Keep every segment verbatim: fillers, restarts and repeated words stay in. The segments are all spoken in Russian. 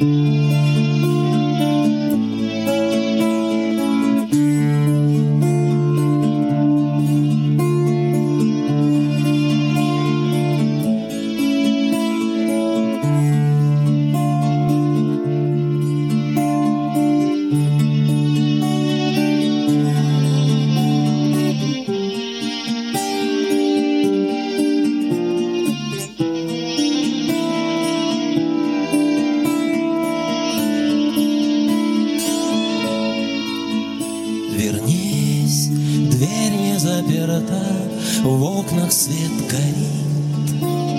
Вернись, дверь не заперта, в окнах свет горит.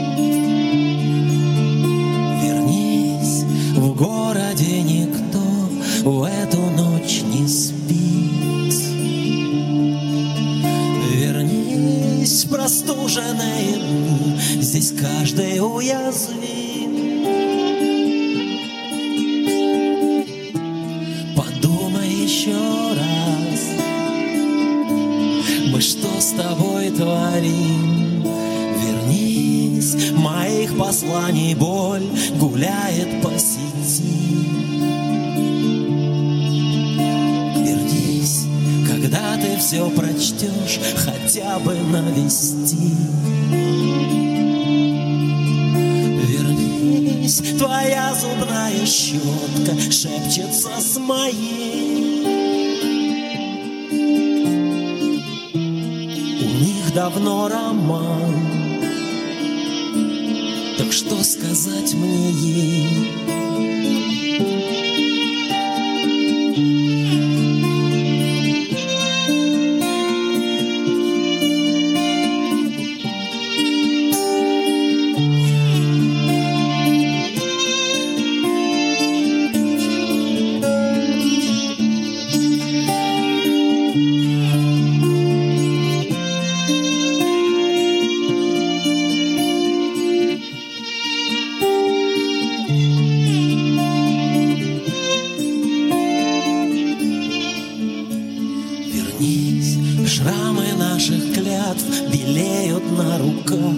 Вернись, в городе никто в эту ночь не спит. Вернись, простуженные дни, здесь каждый уязвим. Подумай еще раз, мы что с тобой творим? Вернись, моих посланий боль гуляет по сети. Вернись, когда ты все прочтешь, хотя бы навести. Вернись, твоя зубная щетка шепчется с моей. Давно роман, так что сказать мне ей? Шрамы наших клятв белеют на руках.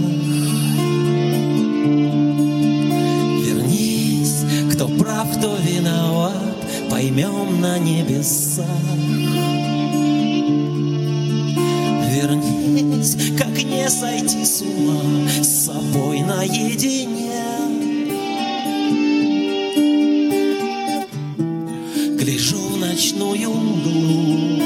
Вернись, кто прав, кто виноват, поймем на небесах. Вернись, как не сойти с ума с собой наедине. Гляжу в ночную мглу,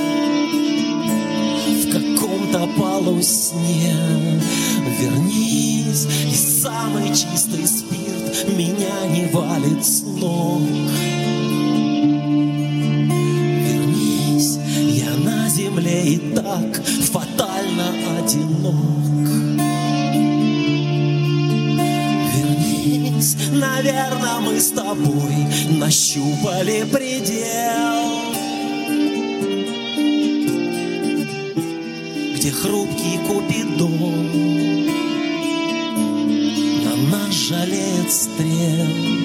в каком-то полусне. Вернись, и самый чистый спирт меня не валит с ног. Вернись, я на земле и так фатально одинок. Вернись, наверное, мы с тобой нащупали предел, где хрупкий Купидон на нас жалеет стрел.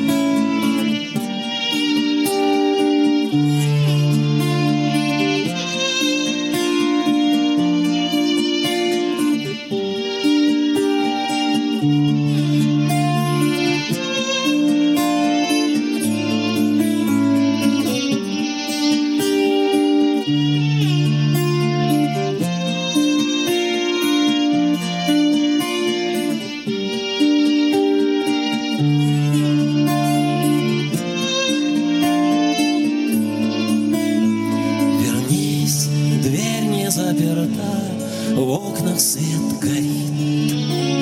В окнах свет горит.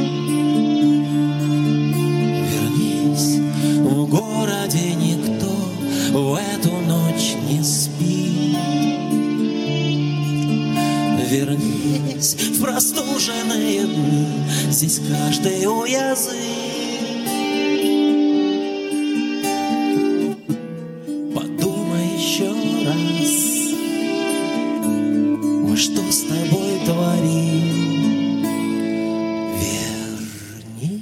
Вернись, в городе никто в эту ночь не спит. Вернись, в простуженные дни, здесь каждый уязвим. Подумай еще раз, мы что с тобой творим? Верни.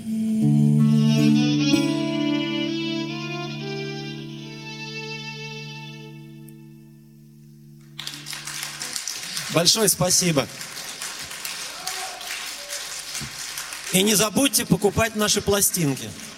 Большое спасибо. И не забудьте покупать наши пластинки.